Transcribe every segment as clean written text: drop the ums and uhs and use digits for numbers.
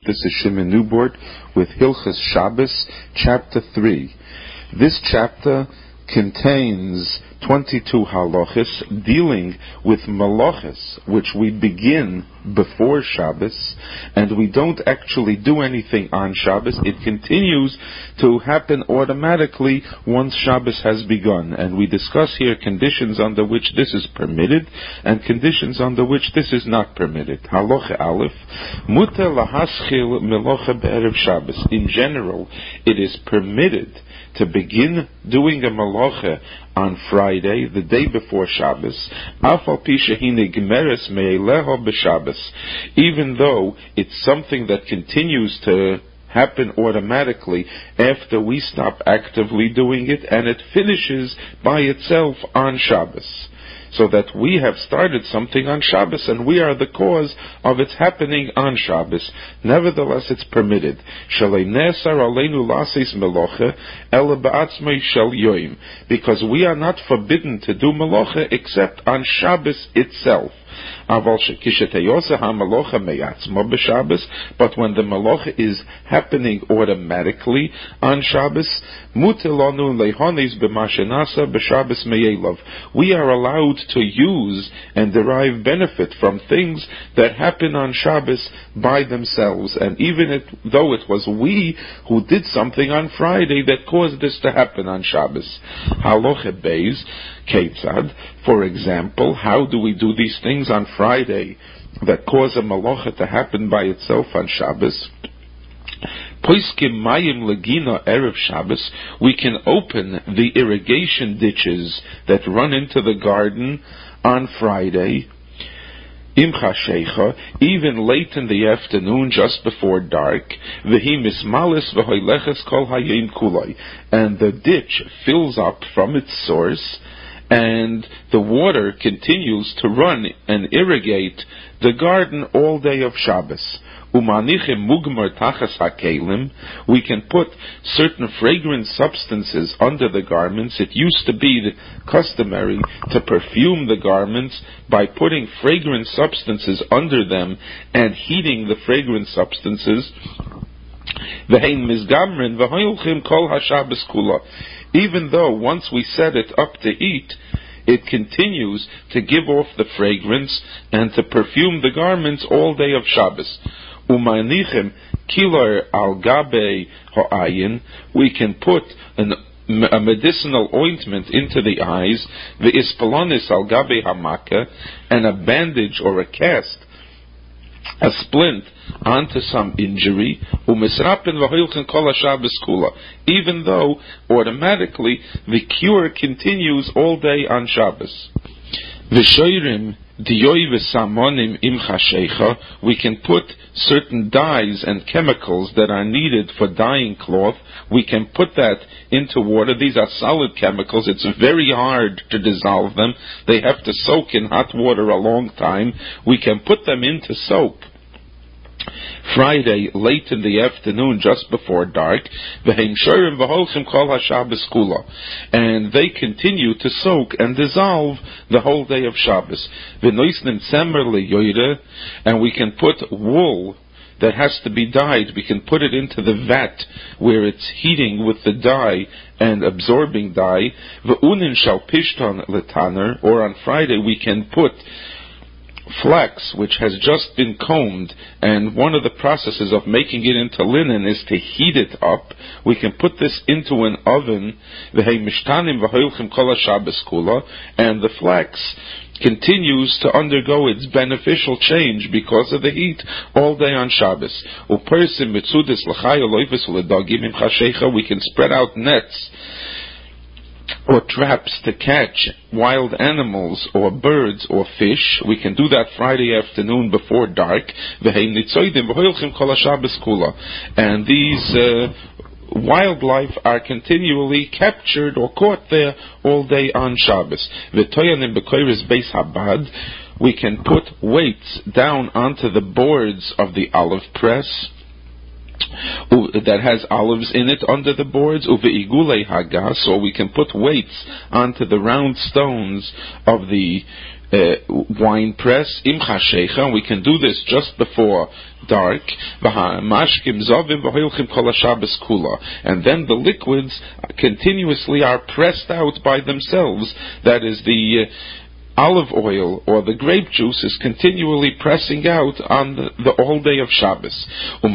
This is Shimon Newbort with Hilchos Shabbos, Chapter 3. This chapter contains 22 halachos dealing with malachos, which we begin before Shabbos, and we don't actually do anything on Shabbos. It continues to happen automatically once Shabbos has begun, and we discuss here conditions under which this is permitted and conditions under which this is not permitted. Halacha Aleph, muter lahaschil melacha be'erev Shabbos. In general, it is permitted to begin doing a malacha on Friday, the day before Shabbos, even though it's something that continues to happen automatically after we stop actively doing it, and it finishes by itself on Shabbos. So that we have started something on Shabbos and we are the cause of its happening on Shabbos. Nevertheless, it's permitted. Because we are not forbidden to do melacha except on Shabbos itself. But when the melacha is happening automatically on Shabbos, we are allowed to use and derive benefit from things that happen on Shabbos by themselves, and even though it was we who did something on Friday that caused this to happen on Shabbos. Halacha Beis, Ketzad, for example, how do we do these things on Friday that cause a malacha to happen by itself on Shabbos? Poiskim mayim legina erev Shabbos, we can open the irrigation ditches that run into the garden on Friday, imcha shecha, even late in the afternoon, just before dark, v'hi mismalis v'hoileches kol hayim kulai, and the ditch fills up from its source, and the water continues to run and irrigate the garden all day of Shabbos. Umanichim mugmar tachas hakelim, we can put certain fragrant substances under the garments. It used to be customary to perfume the garments by putting fragrant substances under them and heating the fragrant substances. V'hein mizgamrin v'hoilchim kol haShabbos kula. Even though once we set it up to eat, it continues to give off the fragrance and to perfume the garments all day of Shabbos. Umanichem kilar al gabe ha'ayin, we can put a medicinal ointment into the eyes, the ispalonis al gabe hamaka, and a bandage or a cast, a splint onto some injury, even though automatically the cure continues all day on Shabbos. We can put certain dyes and chemicals that are needed for dyeing cloth. We can put that into water. These are solid chemicals. It's very hard to dissolve them. They have to soak in hot water a long time. We can put them into soak Friday, late in the afternoon, just before dark, and they continue to soak and dissolve the whole day of Shabbos. And we can put wool that has to be dyed, we can put it into the vat where it's heating with the dye and absorbing dye. Or on Friday we can put flax, which has just been combed, and one of the processes of making it into linen is to heat it up. We can put this into an oven, and the flax continues to undergo its beneficial change because of the heat all day on Shabbos. We can spread out nets or traps to catch wild animals or birds or fish. We can do that Friday afternoon before dark. And these wildlife are continually captured or caught there all day on Shabbos. We can put weights down onto the boards of the olive press that has olives in it under the boards, or we can put weights onto the round stones of the wine press, im chashecha, and we can do this just before dark, and then the liquids continuously are pressed out by themselves. That is, the olive oil or the grape juice is continually pressing out on the whole day of Shabbos.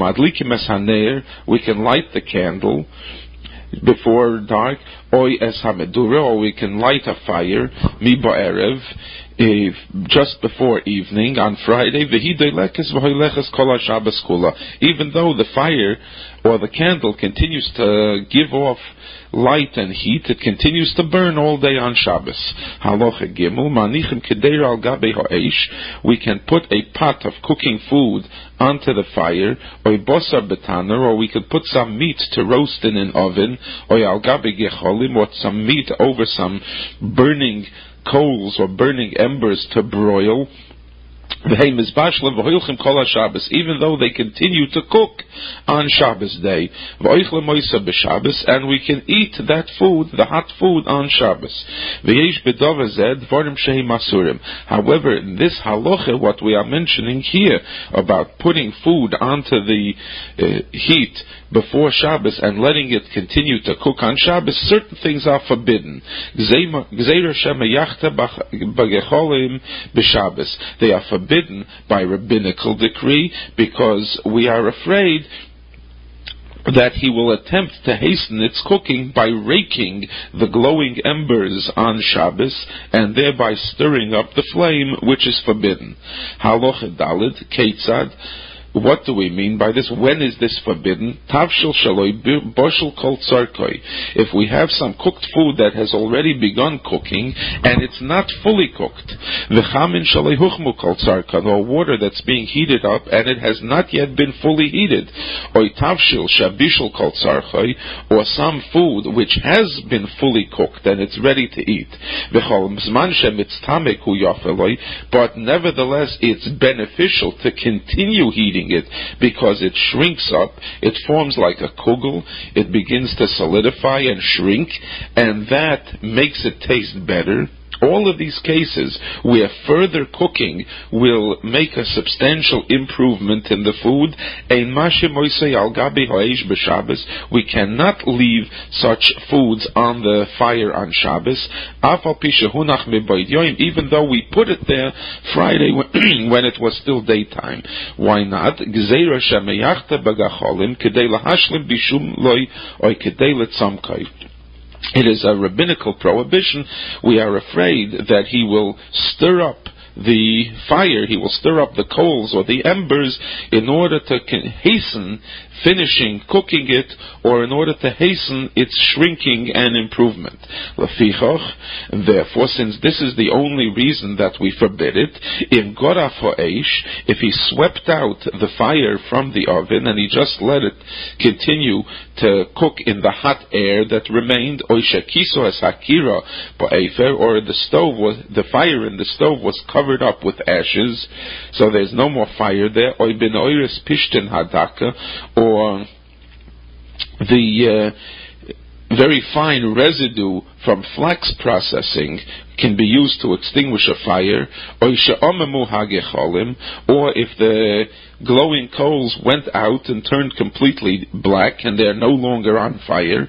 We can light the candle before dark, or we can light a fire, mi ba'erev, just before evening on Friday, even though the fire or the candle continues to give off light and heat, it continues to burn all day on Shabbos. Halacha Gimel, manichem keder al gabe ha'esh, we can put a pot of cooking food onto the fire, or bosar betaner, or we could put some meat to roast in an oven, or al gabe gecholim, or some meat over some burning coals or burning embers to broil. Even though they continue to cook on Shabbos day, and we can eat that food, the hot food, on Shabbos. However, in this halacha, what we are mentioning here about putting food onto the heat before Shabbos and letting it continue to cook on Shabbos, certain things are forbidden. They are forbidden by rabbinical decree, because we are afraid that he will attempt to hasten its cooking by raking the glowing embers on Shabbos and thereby stirring up the flame, which is forbidden. Halacha Daled, Keitzad. What do we mean by this? When is this forbidden? Tavshil shaloi boshel kol tzarkoi. If we have some cooked food that has already begun cooking and it's not fully cooked, v'chamin shaloi huchmu kol tzarkan, or water that's being heated up and it has not yet been fully heated, or tavshil shabishel kol tzarkoi, or some food which has been fully cooked and it's ready to eat, v'chol zman shemitztamek hu yafeloi, but nevertheless it's beneficial to continue heating it, because it shrinks up, it forms like a kugel, it begins to solidify and shrink, and that makes it taste better. All of these cases where further cooking will make a substantial improvement in the food, we cannot leave such foods on the fire on Shabbos, even though we put it there Friday when it was still daytime. Why not? It is a rabbinical prohibition. We are afraid that he will stir up the fire, he will stir up the coals or the embers in order to hasten finishing cooking it, or in order to hasten its shrinking and improvement. Therefore, since this is the only reason that we forbid it, in goraf ha'esh, if he swept out the fire from the oven and he just let it continue to cook in the hot air that remained, or the fire in the stove was covered up with ashes, so there's no more fire there, or the very fine residue from flax processing can be used to extinguish a fire, or if the glowing coals went out and turned completely black and they're no longer on fire,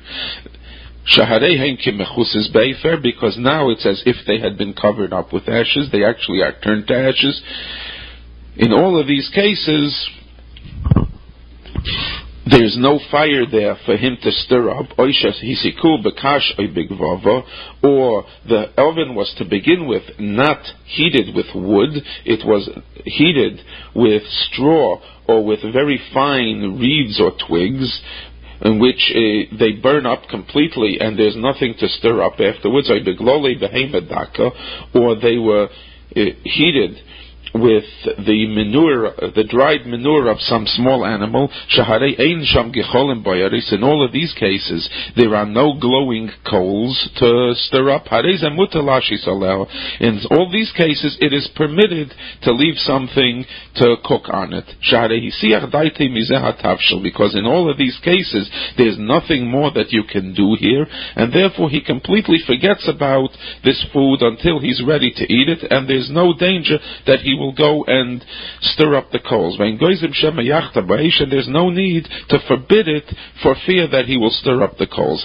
because now it's as if they had been covered up with ashes, they actually are turned to ashes. In all of these cases, there's no fire there for him to stir up, or the oven was to begin with not heated with wood, it was heated with straw or with very fine reeds or twigs, in which they burn up completely and there's nothing to stir up afterwards, or they were heated with the manure, the dried manure of some small animal. In all of these cases, there are no glowing coals to stir up. In all these cases, it is permitted to leave something to cook on it. Because in all of these cases, there's nothing more that you can do here, and therefore he completely forgets about this food until he's ready to eat it, and there's no danger that he will go and stir up the coals. And there's no need to forbid it for fear that he will stir up the coals.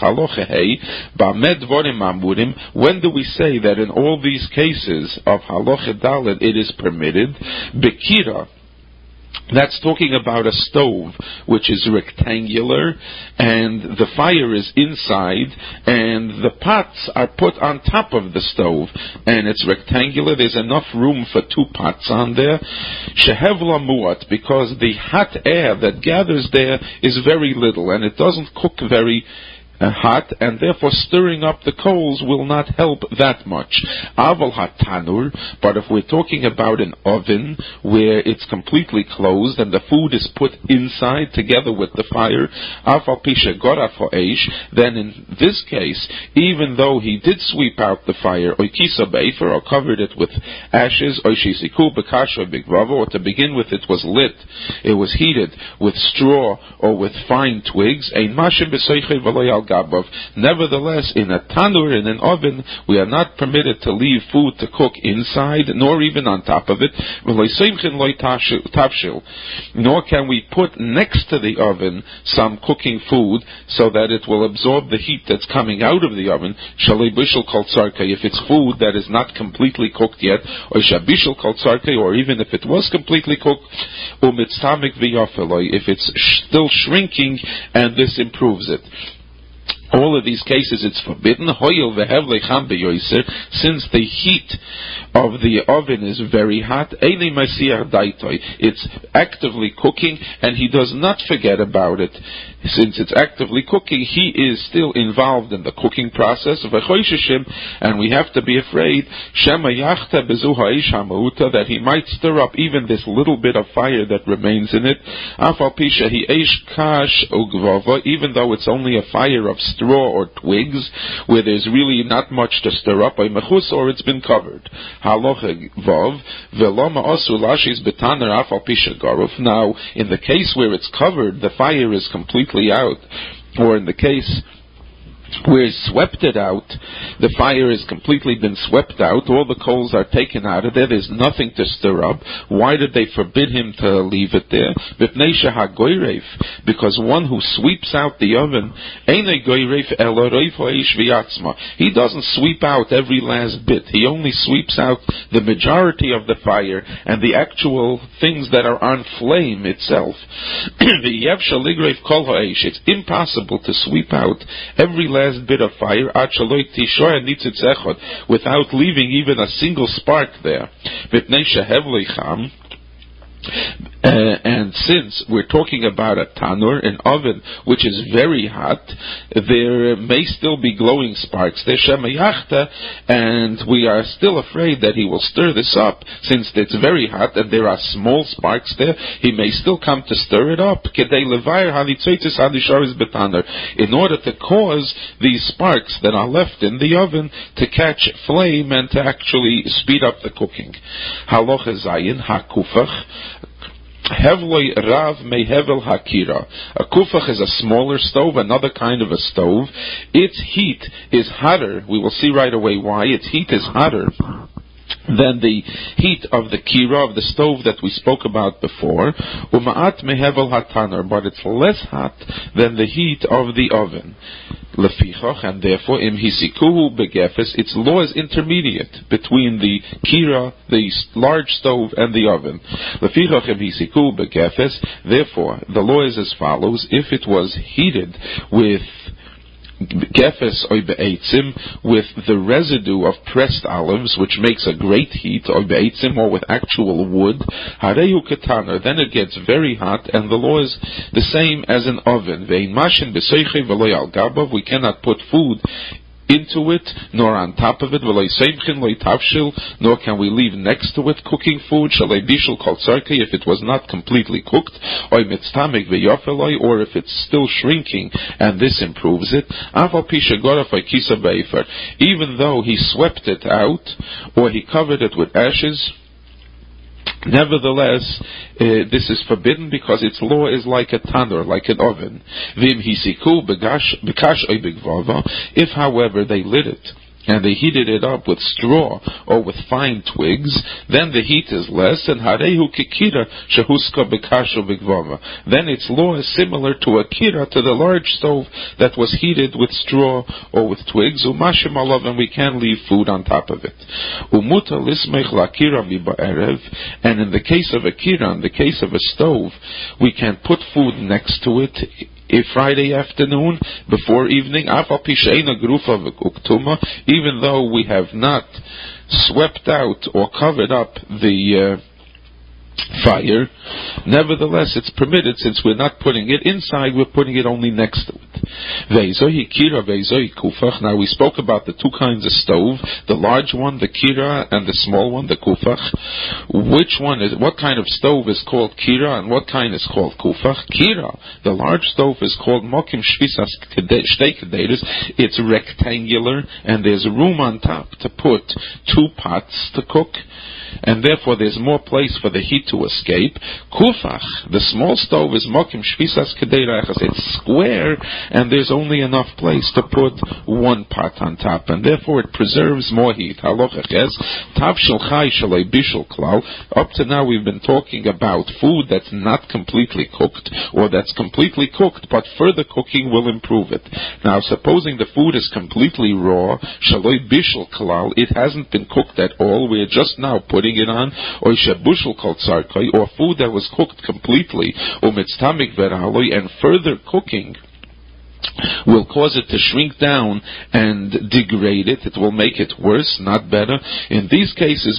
When do we say that in all these cases of Halacha Dalet it is permitted? Bekira. That's talking about a stove which is rectangular and the fire is inside and the pots are put on top of the stove and it's rectangular. There's enough room for 2 pots on there. Shehevla muat, because the hot air that gathers there is very little and it doesn't cook very hot, and therefore stirring up the coals will not help that much. Aval hatanur, but if we're talking about an oven where it's completely closed and the food is put inside together with the fire, afal pisha gora for eish, then in this case, even though he did sweep out the fire, oikisa beifer, or covered it with ashes, oishisiku bekasha bigvavo, or to begin with it was lit, it was heated with straw or with fine twigs, ein mashim b'soichei v'loyal gabav. Nevertheless, in a tanur, in an oven, we are not permitted to leave food to cook inside, nor even on top of it. Nor can we put next to the oven some cooking food so that it will absorb the heat that's coming out of the oven. If it's food that is not completely cooked yet, or even if it was completely cooked, if it's still shrinking and this improves it. All of these cases it's forbidden, since the heat of the oven is very hot, it's actively cooking and he does not forget about it. Since it's actively cooking, he is still involved in the cooking process, and we have to be afraid that he might stir up even this little bit of fire that remains in it, even though it's only a fire of straw or twigs, where there's really not much to stir up, or it's been covered. Now, in the case where it's covered, the fire is completely out, or in the case where swept it out, the fire has completely been swept out, all the coals are taken out of there, there's nothing to stir up. Why did they forbid him to leave it there? Because one who sweeps out the oven, he doesn't sweep out every last bit, he only sweeps out the majority of the fire and the actual things that are on flame itself. It's impossible to sweep out every last bit of fire without leaving even a single spark there. And since we're talking about a tanur, an oven which is very hot, there may still be glowing sparks there, and we are still afraid that he will stir this up. Since it's very hot and there are small sparks there, he may still come to stir it up in order to cause these sparks that are left in the oven to catch flame and to actually speed up the cooking. Halacha Zayin hakufach. Hevloi Rav Mehevel Hakira. A kufach is a smaller stove, another kind of a stove. Its heat is hotter. We will see right away why. Its heat is hotter than the heat of the kira, of the stove that we spoke about before. Uma'at Mehevel Hataner, but it's less hot than the heat of the oven. Lefichach, and therefore, im hisikuhu begefes, its law is intermediate between the kira, the large stove, and the oven. Lefichach im hisikuhu begefes, therefore, the law is as follows: if it was heated with gefes oy be'etzim, with the residue of pressed olives, which makes a great heat, oy be'etzim, or with actual wood, harehu ketaner, then it gets very hot, and the law is the same as an oven. Ve'in mashin b'seichei v'lo yal gabav, we cannot put food into it, nor on top of it, nor can we leave next to it cooking food, if it was not completely cooked, or if it's still shrinking, and this improves it, even though he swept it out, or he covered it with ashes. Nevertheless, this is forbidden because its law is like a tanur, like an oven. If, however, they lit it and they heated it up with straw or with fine twigs, then the heat is less, and harehu kikira shehuska bekasho bigvava. Then its law is similar to a kira, to the large stove that was heated with straw or with twigs, umashim alav, and we can leave food on top of it. Umuta lismech lakira miba'erev, and in the case of a kira, in the case of a stove, we can put food next to it a Friday afternoon before evening, even though we have not swept out or covered up the fire. Nevertheless, it's permitted, since we're not putting it inside, we're putting it only next to it. Now we spoke about the two kinds of stove, the large one, the kira, and the small one, the kufach. What kind of stove is called kira and what kind is called kufach? Kira, the large stove, is called mokim shvisas shtei. It's rectangular and there's room on top to put two pots to cook, and therefore there's more place for the heat to escape. Kufach, the small stove, is mokim shvisas kedeirachas. It's square and there's only enough place to put one pot on top, and therefore it preserves more heat. Up to now we've been talking about food that's not completely cooked, or that's completely cooked but further cooking will improve it. Now supposing the food is completely raw, it hasn't been cooked at all, we're just now putting it on, or food that was cooked completely, and further cooking will cause it to shrink down and degrade it. It will make it worse, not better. In these cases,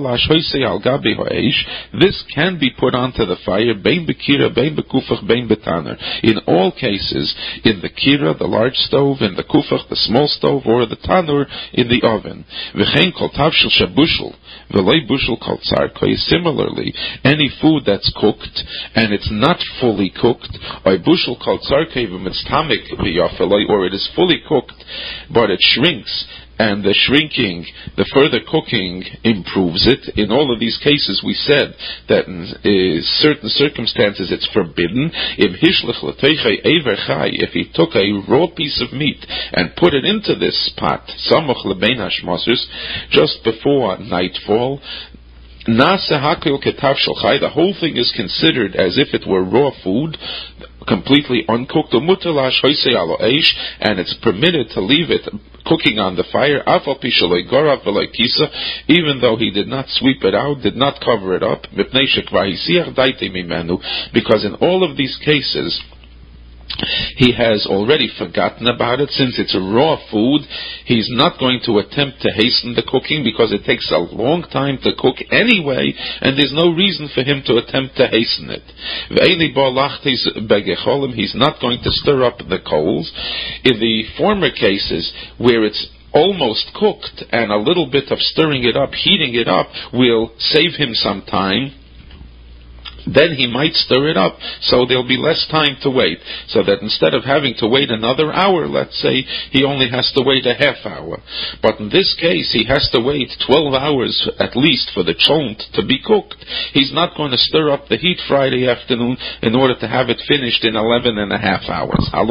this can be put onto the fire, in all cases, in the kira, the large stove, in the kufach, the small stove, or the tanur, in the oven. Similarly, any food that's cooked and it's not fully cooked, or it is fully cooked but it shrinks, and the shrinking, the further cooking improves it. In all of these cases we said that in certain circumstances it's forbidden. If he took a raw piece of meat and put it into this pot, just before nightfall, the whole thing is considered as if it were raw food, completely uncooked, and it's permitted to leave it cooking on the fire, even though he did not sweep it out, did not cover it up, because in all of these cases he has already forgotten about it. Since it's a raw food, he's not going to attempt to hasten the cooking because it takes a long time to cook anyway, and there's no reason for him to attempt to hasten it. He's not going to stir up the coals. In the former cases, where it's almost cooked and a little bit of stirring it up, heating it up, will save him some time, then he might stir it up, so there'll be less time to wait. So that instead of having to wait another hour, let's say, he only has to wait a half hour. But in this case, he has to wait 12 hours at least for the cholent to be cooked. He's not going to stir up the heat Friday afternoon in order to have it finished in 11 and a half hours. All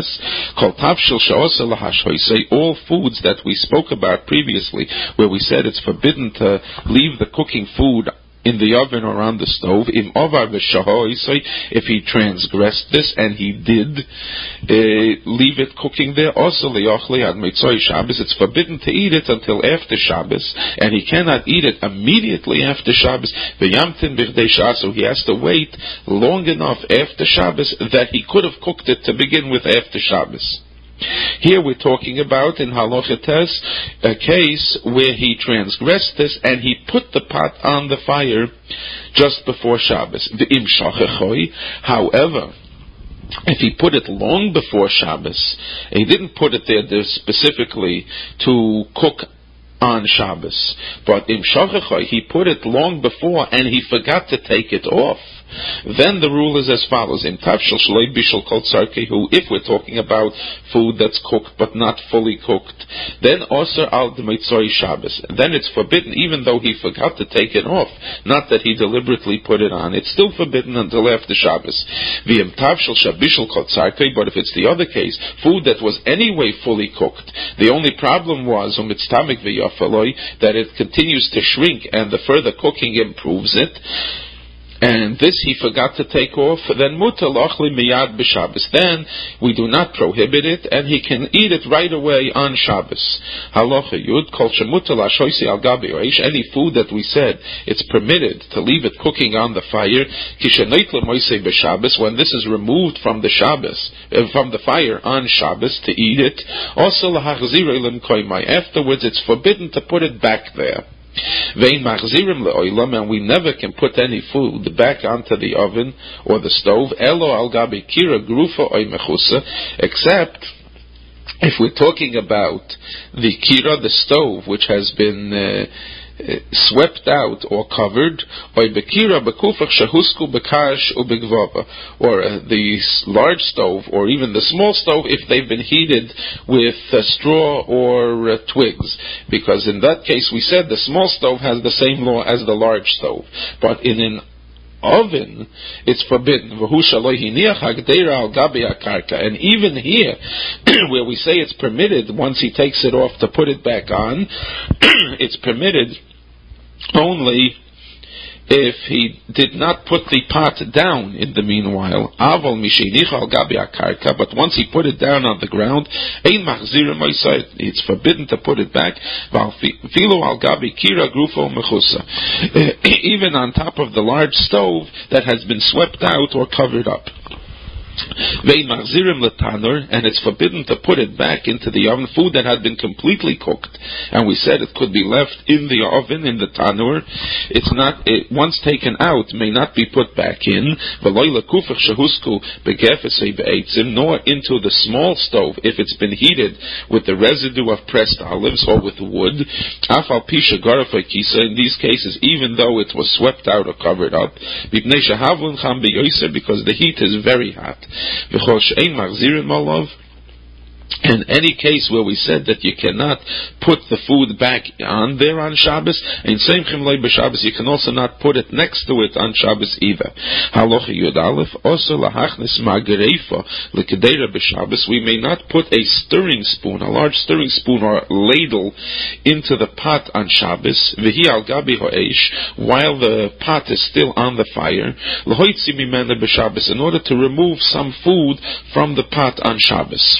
foods that we spoke about previously, where we said it's forbidden to leave the cooking food in the oven or on the stove, if he transgressed this, and he did leave it cooking there, it's forbidden to eat it until after Shabbos, and he cannot eat it immediately after Shabbos, so he has to wait long enough after Shabbos that he could have cooked it to begin with after Shabbos. Here we're talking about, in Halacha Tes, a case where he transgressed this and he put the pot on the fire just before Shabbos. However, if he put it long before Shabbos, he didn't put it there specifically to cook on Shabbos, but in Shachacha he put it long before and he forgot to take it off, then the rule is as follows: in Tavshil Shloi Bishul Kol Tzarkehu, if we're talking about food that's cooked but not fully cooked, then Osir Al D'Meitzori Shabbos, then it's forbidden even though he forgot to take it off, not that he deliberately put it on. It's still forbidden until after Shabbos. V'im Tavshil Shabishul Kol Tzarkei, but if it's the other case, food that was anyway fully cooked, the only problem was Umitztamik V'Yafaloi, that it continues to shrink and the further cooking improves it, and this he forgot to take off, then mutar l'achli miyad b'Shabbos. Then we do not prohibit it, and he can eat it right away on Shabbos. Halacha yud kol shemutar l'ashoisi al gabi oish. Any food that we said it's permitted to leave it cooking on the fire, kishenait l'moisei b'Shabbos, when this is removed from the Shabbos, from the fire on Shabbos to eat it. Also lahachzirei l'mkoimai. Afterwards, it's forbidden to put it back there. And we never can put any food back onto the oven or the stove, except if we're talking about the kira, the stove, which has been swept out or covered, or the large stove, or even the small stove if they've been heated with straw or twigs, because in that case we said the small stove has the same law as the large stove, but in an oven it's forbidden. And even here where we say it's permitted once he takes it off to put it back on, it's permitted only if he did not put the pot down in the meanwhile. But once he put it down on the ground, it's forbidden to put it back. Even on top of the large stove that has been swept out or covered up. And it's forbidden to put it back into the oven, food that had been completely cooked, and we said it could be left in the oven, in the tanur. Once taken out, may not be put back in, nor into the small stove if it's been heated with the residue of pressed olives or with wood. In these cases, even though it was swept out or covered up, because the heat is very hot. In any case where we said that you cannot put the food back on there on Shabbos, and same chimlei b'Shabbos, you can also not put it next to it on Shabbos either. Halacha Yud Aleph, also lahachnis magreifa l'kedera b'Shabbos. We may not put a stirring spoon, a large stirring spoon or ladle, into the pot on Shabbos. V'hi al gabi ha'esh, while the pot is still on the fire. L'hoitzi mimena b'Shabbos, in order to remove some food from the pot on Shabbos.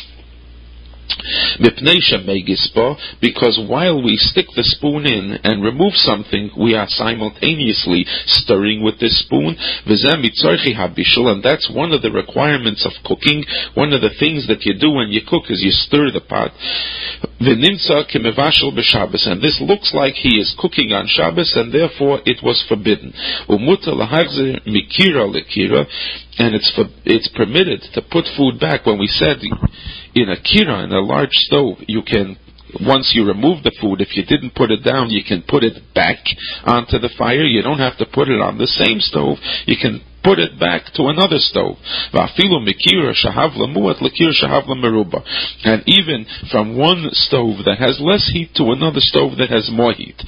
Because while we stick the spoon in and remove something, we are simultaneously stirring with this spoon, and that's one of the requirements of cooking. One of the things that you do when you cook is you stir the pot. And this looks like he is cooking on Shabbos, and therefore it was forbidden. And it's permitted to put food back. When we said in a kira, in a large stove, you can, once you remove the food, if you didn't put it down, you can put it back onto the fire. You don't have to put it on the same stove. You can put it back to another stove. And even from one stove that has less heat to another stove that has more heat.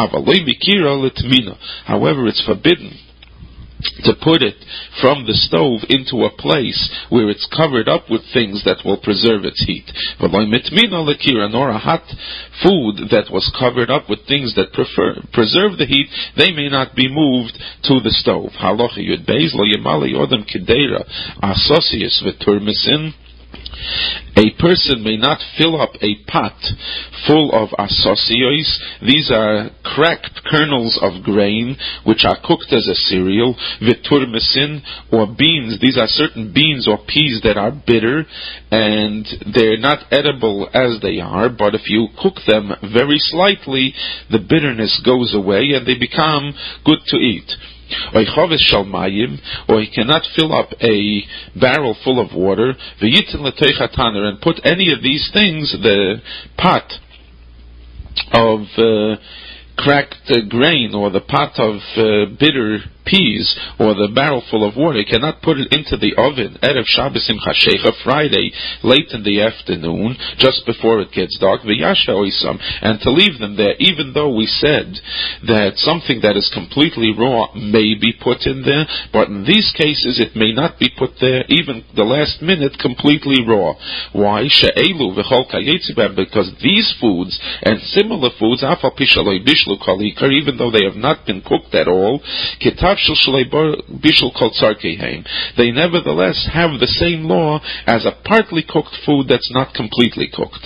However, it's forbidden to put it from the stove into a place where it's covered up with things that will preserve its heat. Nor a hot food that was covered up with things that preserve the heat, they may not be moved to the stove. Halacha Yud Beis lo yemali odem kedera asosius v'turmisin. A person may not fill up a pot full of asosios. These are cracked kernels of grain which are cooked as a cereal. V'turmisin, or beans. These are certain beans or peas that are bitter and they're not edible as they are, but if you cook them very slightly, the bitterness goes away and they become good to eat. or he cannot fill up a barrel full of water, and put any of these things, the pot of cracked grain, or the pot of bitter peas, or the barrel full of water, he cannot put it into the oven Erev Shabbos Simchas Shecha, Friday, late in the afternoon, just before it gets dark, and to leave them there, even though we said that something that is completely raw may be put in there, but in these cases it may not be put there even the last minute completely raw. Why? Because these foods and similar foods, even though they have not been cooked at all, they nevertheless have the same law as a partly cooked food that's not completely cooked.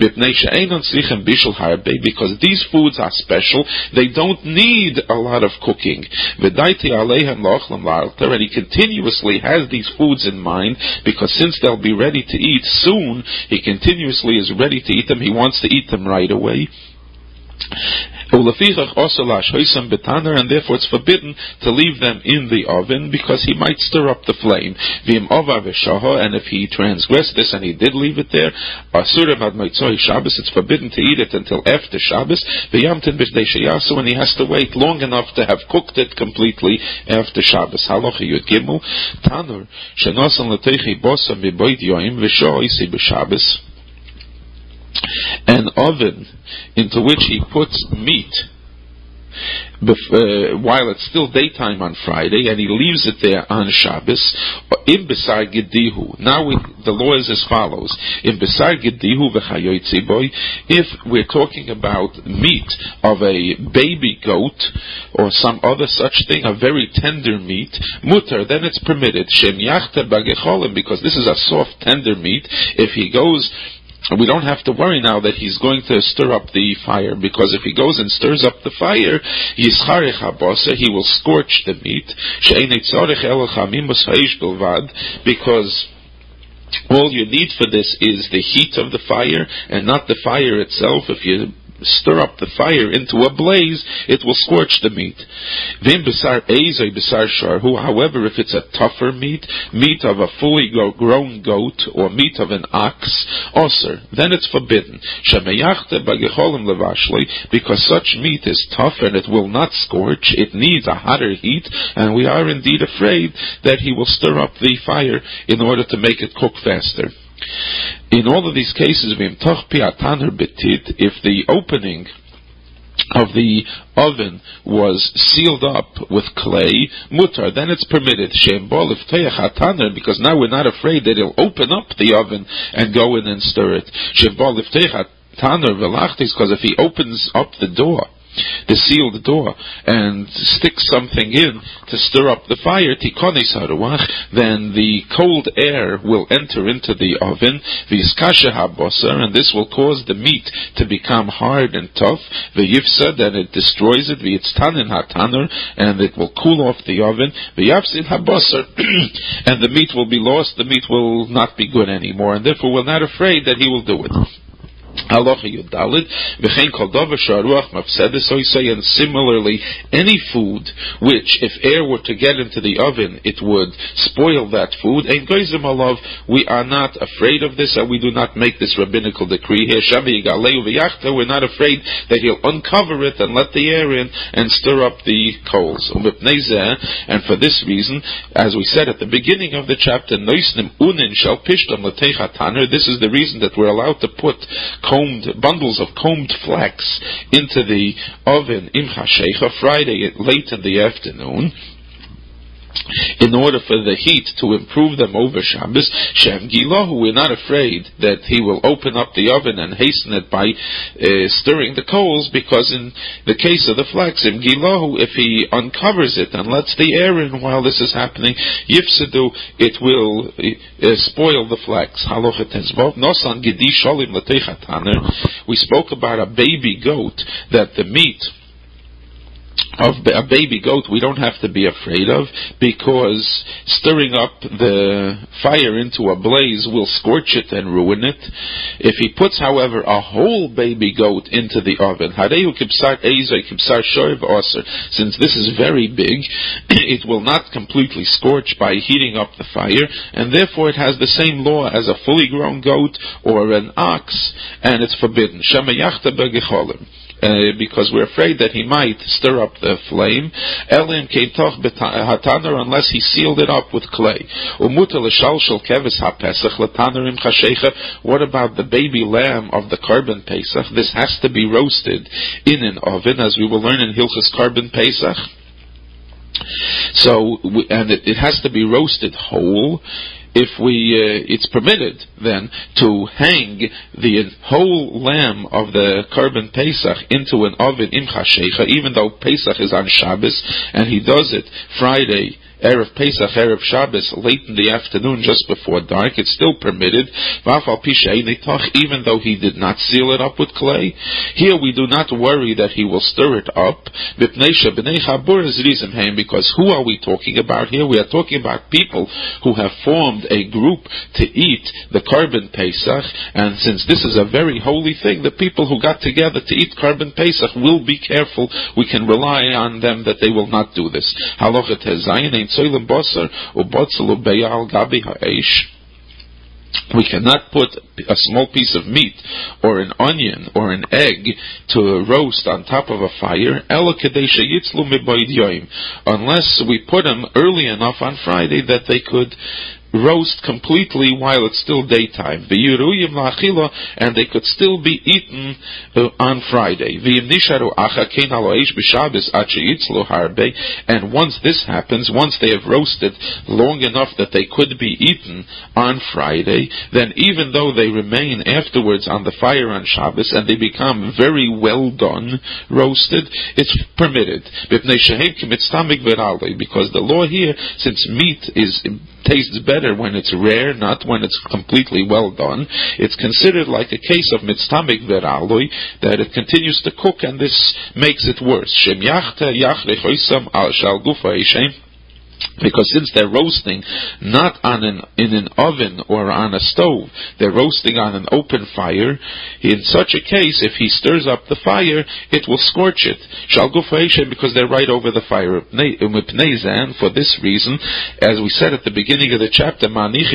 Because these foods are special, they don't need a lot of cooking. And he continuously has these foods in mind, because since they'll be ready to eat soon, he continuously is ready to eat them. He wants to eat them right away. And therefore it's forbidden to leave them in the oven, because he might stir up the flame. And if he transgressed this and he did leave it there, it's forbidden to eat it until after Shabbos, when he has to wait long enough to have cooked it completely after Shabbos. An oven into which he puts meat while it's still daytime on Friday, and he leaves it there on Shabbos. Now the law is as follows: if we're talking about meat of a baby goat or some other such thing, a very tender meat, mutter, then it's permitted, because this is a soft, tender meat. If he goes, we don't have to worry now that he's going to stir up the fire, because if he goes and stirs up the fire, he will scorch the meat, because all you need for this is the heat of the fire and not the fire itself. If you stir up the fire into a blaze, it will scorch the meat. However, if it's a tougher meat of a fully grown goat, or meat of an ox, then it's forbidden. Because such meat is tough and it will not scorch, it needs a hotter heat, and we are indeed afraid that he will stir up the fire in order to make it cook faster. In all of these cases, if the opening of the oven was sealed up with clay, mutar, then it's permitted. Because now we're not afraid that he'll open up the oven and go in and stir it. Because if he opens up the door, the sealed door, and sticks something in to stir up the fire, then the cold air will enter into the oven, and this will cause the meat to become hard and tough, and it destroys it, and it will cool off the oven, and the meat will be lost, the meat will not be good anymore, and therefore we're not afraid that he will do it. And similarly, any food which, if air were to get into the oven, it would spoil that food. We are not afraid of this, and we do not make this rabbinical decree here. We're not afraid that he'll uncover it and let the air in and stir up the coals. And for this reason, as we said at the beginning of the chapter, this is the reason that we're allowed to put bundles of combed flax into the oven Imcha Shecha, Friday late in the afternoon, in order for the heat to improve them over Shabbos. Shem Gilahu, we're not afraid that he will open up the oven and hasten it by stirring the coals, because in the case of the flax, Im Gilahu, if he uncovers it and lets the air in while this is happening, Yifsadu, it will spoil the flax. We spoke about a baby goat, that the meat of a baby goat we don't have to be afraid of, because stirring up the fire into a blaze will scorch it and ruin it. If he puts, however, a whole baby goat into the oven, since this is very big, it will not completely scorch by heating up the fire, and therefore it has the same law as a fully grown goat or an ox, and it's forbidden. Because we're afraid that he might stir up the flame, unless he sealed it up with clay. What about the baby lamb of the Karban Pesach? This has to be roasted in an oven, as we will learn in Hilchos Karban Pesach. So, it has to be roasted whole. It's permitted then to hang the whole lamb of the Karban Pesach into an oven in Chashecha, even though Pesach is on Shabbos, and he does it Friday, Erev Pesach, Erev Shabbos, late in the afternoon, just before dark. It's still permitted, even though he did not seal it up with clay. Here we do not worry that he will stir it up, because who are we talking about here? We are talking about people who have formed a group to eat the Karban Pesach, and since this is a very holy thing, the people who got together to eat Karban Pesach will be careful. We can rely on them that they will not do this. Halacha Tezayin. We cannot put a small piece of meat or an onion or an egg to roast on top of a fire, unless we put them early enough on Friday that they could roast completely while it's still daytime, and they could still be eaten on Friday. And once this happens, once they have roasted long enough that they could be eaten on Friday, then even though they remain afterwards on the fire on Shabbos and they become very well done, roasted, it's permitted. Because the law here, since meat tastes better when it's rare, not when it's completely well done, it's considered like a case of mitztamik veraloi, that it continues to cook, and this makes it worse. Because since they're roasting not in an oven or on a stove, they're roasting on an open fire, in such a case, if he stirs up the fire, it will scorch it. Because they're right over the fire. For this reason, as we said at the beginning of the chapter,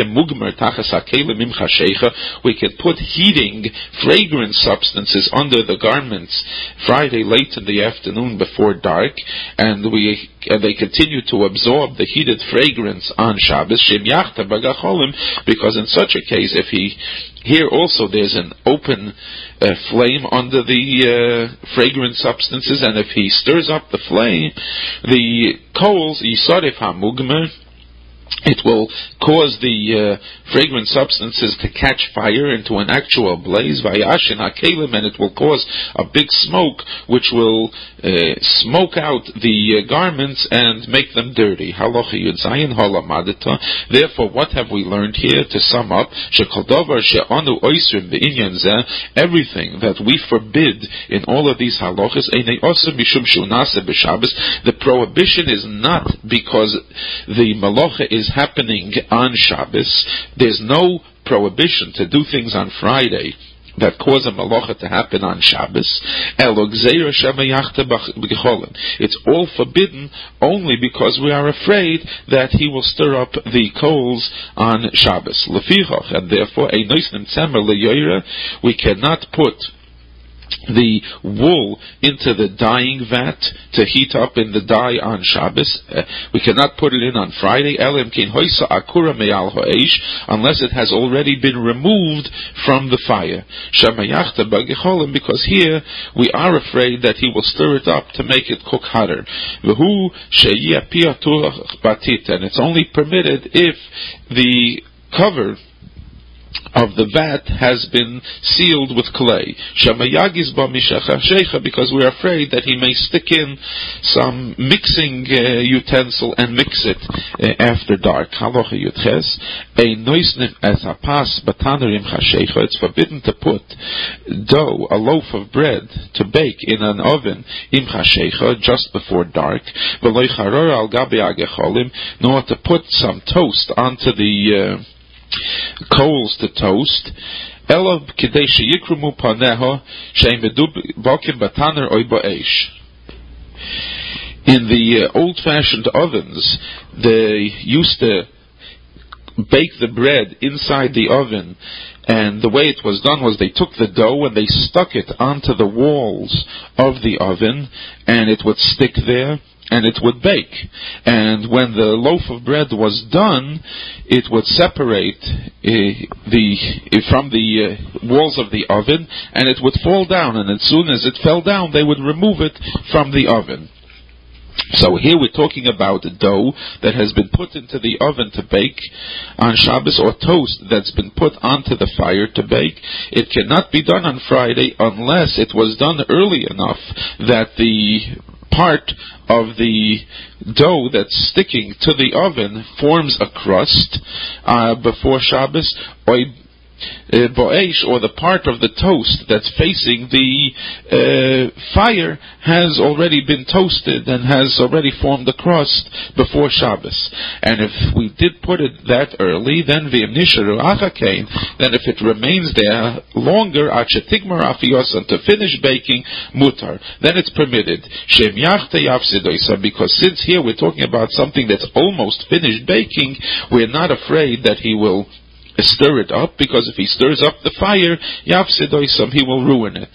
we can put heating, fragrant substances under the garments Friday late in the afternoon before dark, and they continue to absorb the heated fragrance on Shabbos, because in such a case, here also there's an open flame under the fragrant substances, and if he stirs up the flame, the coals, yisarif hamugmer, it will cause the fragrant substances to catch fire into an actual blaze, vayashin hakelim, and it will cause a big smoke, which will smoke out the garments and make them dirty. Halacha Yud Zayin halamadita. Therefore, what have we learned here? To sum up, everything that we forbid in all of these halachas, the prohibition is not because the malacha is happening on Shabbos. There's no prohibition to do things on Friday that cause a malacha to happen on Shabbos. It's all forbidden only because we are afraid that he will stir up the coals on Shabbos. And therefore, we cannot put the wool into the dyeing vat to heat up in the dye on Shabbos. We cannot put it in on Friday, unless it has already been removed from the fire. Because here we are afraid that he will stir it up to make it cook hotter. And it's only permitted if the cover of the vat has been sealed with clay. Because we're afraid that he may stick in some mixing utensil and mix it after dark. It's forbidden to put dough, a loaf of bread, to bake in an oven just before dark, nor to put some toast onto the coals to toast. In the old-fashioned ovens, they used to bake the bread inside the oven, and the way it was done was they took the dough and they stuck it onto the walls of the oven, and it would stick there and it would bake. And when the loaf of bread was done, it would separate from the walls of the oven, and it would fall down, and as soon as it fell down, they would remove it from the oven. So here we're talking about dough that has been put into the oven to bake on Shabbos, or toast that's been put onto the fire to bake. It cannot be done on Friday unless it was done early enough that the part of the dough that's sticking to the oven forms a crust before Shabbos, or the part of the toast that's facing the fire has already been toasted and has already formed the crust before Shabbos. And if we did put it that early, then if it remains there longer, to finish baking, mutar, then it's permitted. Because since here we're talking about something that's almost finished baking, we're not afraid that he will stir it up, because if he stirs up the fire, he will ruin it.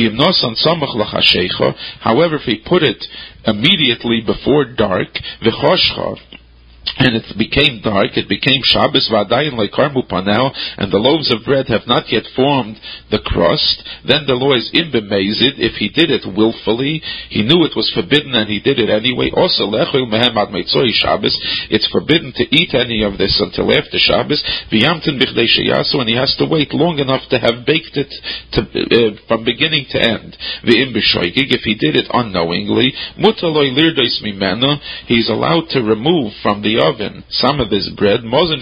However, if he put it immediately before dark, and it became dark, it became Shabbos, and the loaves of bread have not yet formed the crust, then the law is imbemazed. If he did it willfully, he knew it was forbidden and he did it anyway. Also, it's forbidden to eat any of this until after Shabbos, and he has to wait long enough to have baked it from beginning to end. If he did it unknowingly, he's allowed to remove from the oven some of this bread, enough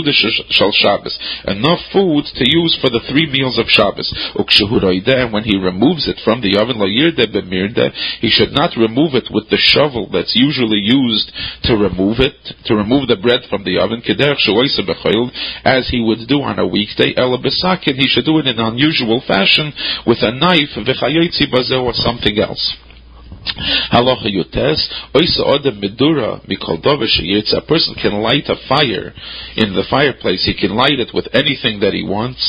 food to use for the 3 meals of Shabbos. And when he removes it from the oven, he should not remove it with the shovel that's usually used to remove the bread from the oven, as he would do on a weekday. He should do it in an unusual fashion with a knife or something else. Halacha Yutes, a person can light a fire in the fireplace. He can light it with anything that he wants,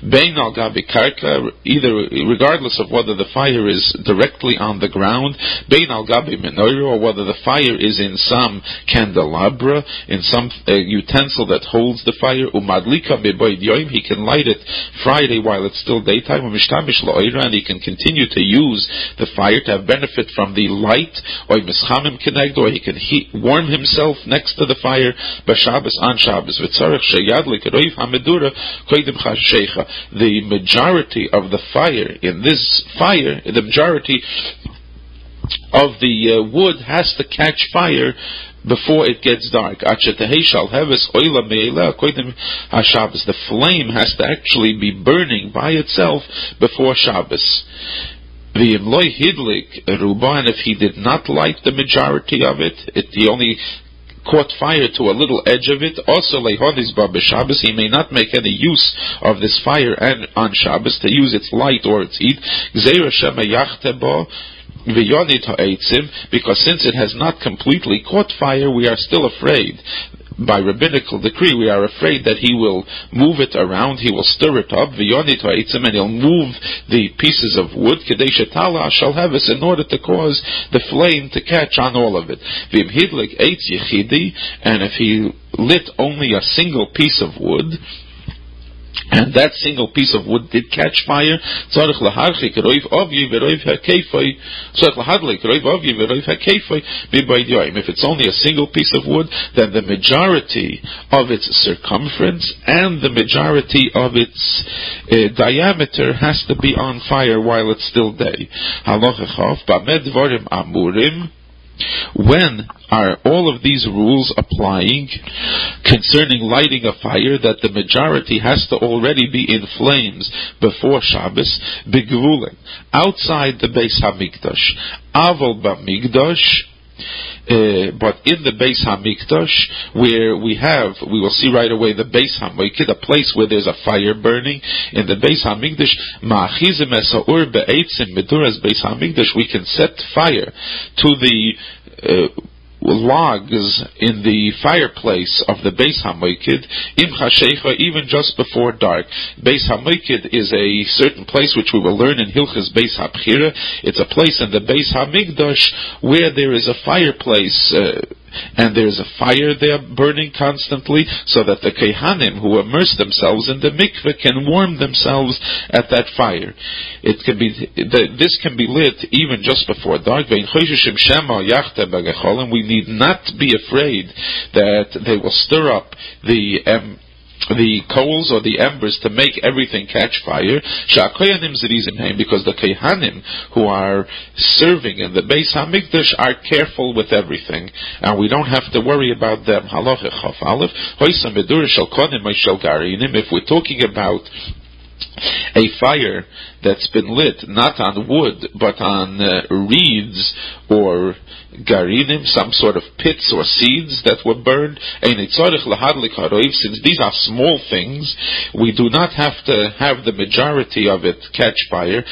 either regardless of whether the fire is directly on the ground, or whether the fire is in some candelabra, in some utensil that holds the fire. He can light it Friday while it's still daytime, and he can continue to use the fire to have benefit from the light, or he can warm himself next to the fire on Shabbos. The majority of the fire in this fire, the majority of the wood has to catch fire before it gets dark. The flame has to actually be burning by itself before Shabbos. And if he did not light the majority of it, he only caught fire to a little edge of it, also he may not make any use of this fire and on Shabbos to use its light or its heat, because since it has not completely caught fire, we are still afraid. By rabbinical decree, we are afraid that he will move it around, he will stir it up, and he'll move the pieces of wood, in order to cause the flame to catch on all of it. And if he lit only a single piece of wood, and that single piece of wood did catch fire, if it's only a single piece of wood, then the majority of its circumference and the majority of its diameter has to be on fire while it's still day. When are all of these rules applying concerning lighting a fire, that the majority has to already be in flames before Shabbos? Begvulen, outside the Beis Hamikdash, Avol Bamikdash. But in the Beis Hamikdash, where we will see right away the Beis Hamoikid, a place where there's a fire burning. In the Beis Hamikdash, Ma'achizim esaur be'etzim meduras Beis Hamikdash, we can set fire to the logs in the fireplace of the Beis Hamoikid, im chashecha, even just before dark. Beis Hamoikid is a certain place which we will learn in Hilchas Beis Habchira. It's a place in the Beis Hamikdash where there is a fireplace, and there's a fire there burning constantly, so that the Kehanim who immerse themselves in the mikveh can warm themselves at that fire. This can be lit even just before dark. We need not be afraid that they will stir up the coals or the embers to make everything catch fire, because the Kehanim who are serving in the Beis Hamikdash are careful with everything, and we don't have to worry about them. If we're talking about a fire that's been lit not on wood but on reeds or garinim, some sort of pits or seeds that were burned, since these are small things, we do not have to have the majority of it catch fire,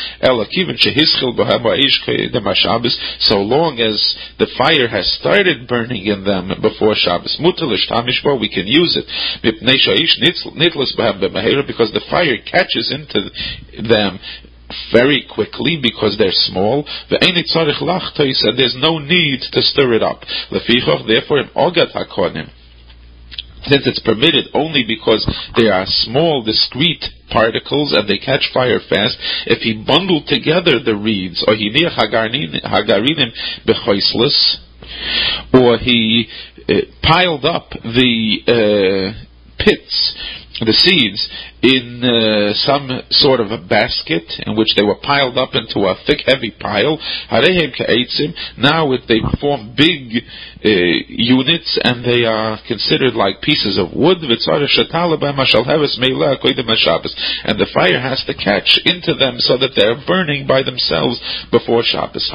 so long as the fire has started burning in them before Shabbos. We can use it because the fire catches into them very quickly because they're small, and there's no need to stir it up. Therefore, since it's permitted only because they are small, discrete particles and they catch fire fast, if he bundled together the reeds, or he hagarinim bechoislis, or he piled up the pits, the seeds, in some sort of a basket in which they were piled up into a thick, heavy pile. Now they form big units, and they are considered like pieces of wood. And the fire has to catch into them so that they're burning by themselves before Shabbos.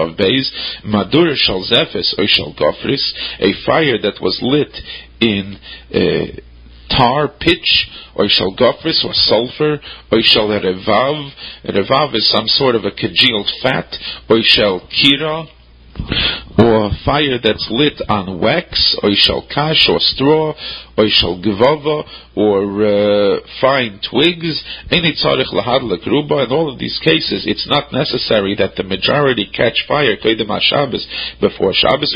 A fire that was lit in tar, pitch, or shall gofris, or sulfur, or shall revav. Revav is some sort of a congealed fat, or shall kira, or fire that's lit on wax, or shall kash, or straw, or shall gvava, or fine twigs. In all of these cases, it's not necessary that the majority catch fire before Shabbos,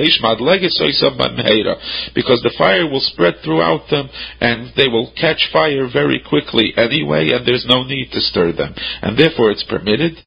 because the fire will spread throughout them, and they will catch fire very quickly anyway, and there's no need to stir them, and therefore it's permitted